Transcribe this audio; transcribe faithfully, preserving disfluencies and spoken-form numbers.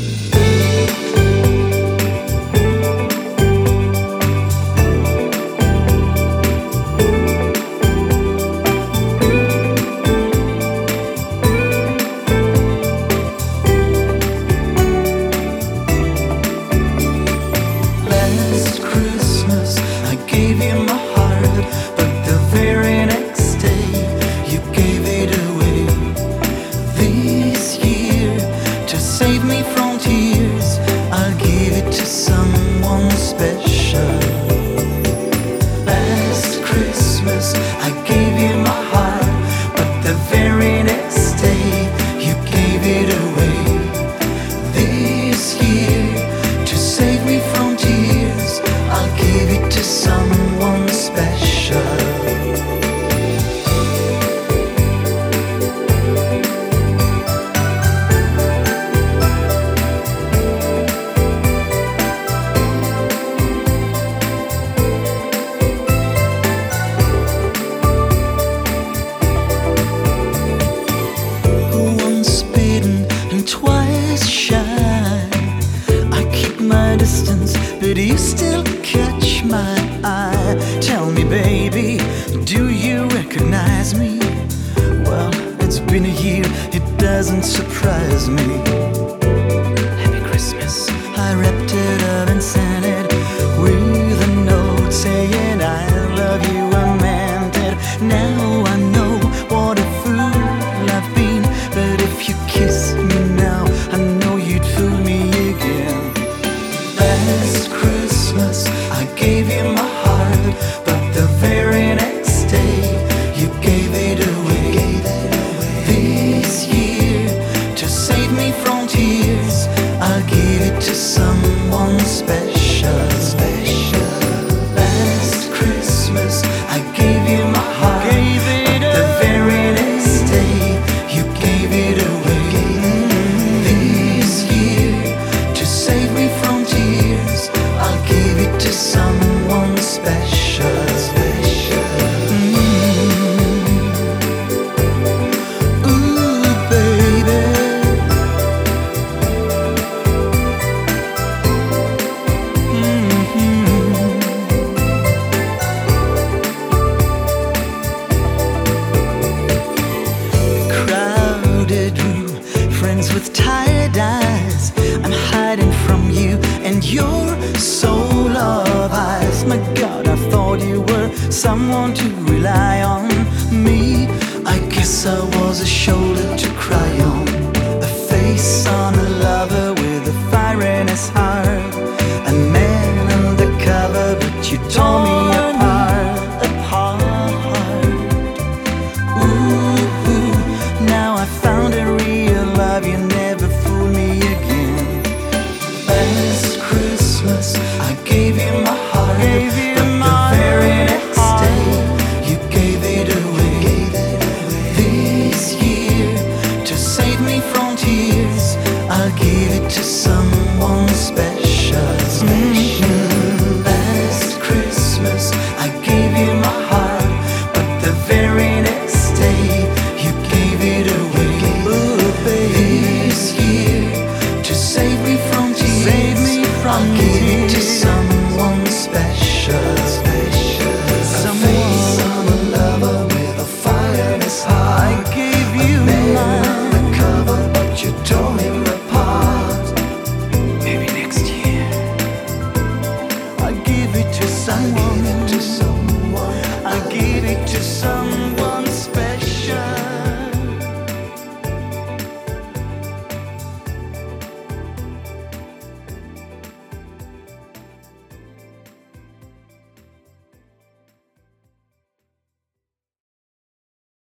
But you still catch my eye. Tell me, baby, do you recognize me? Well, it's been a year, it doesn't surprise me. Happy Christmas. I wrapped it up and sent it with a note saying I love you, I meant it. Now I know what a fool I've been, but if you kiss me now, I know you'd fool me again. Last Christmas I gave you my heart, but the very next day you gave it away. This year, to save me from tears, I'll give it to someone special. Last Christmas I gave you my heart, but the very next day you gave it away. This year, to save me from tears, I'll give it to someone special. Mm. Ooh, baby. Mm-hmm. Crowded room, friends with tired eyes. I'm hiding from you and your soul of eyes. My God, I thought you were someone to rely on. Me, I guess I was a shoulder to cry on, a face on a lover with a fire in his heart, a man undercover, but you tore me apart, apart. Ooh, now I found a real love, you never fool me again. Last Christmas I gave you my heart, gave you but my the very next heart. Day you gave it away. This year, to save me from tears, I'll give it to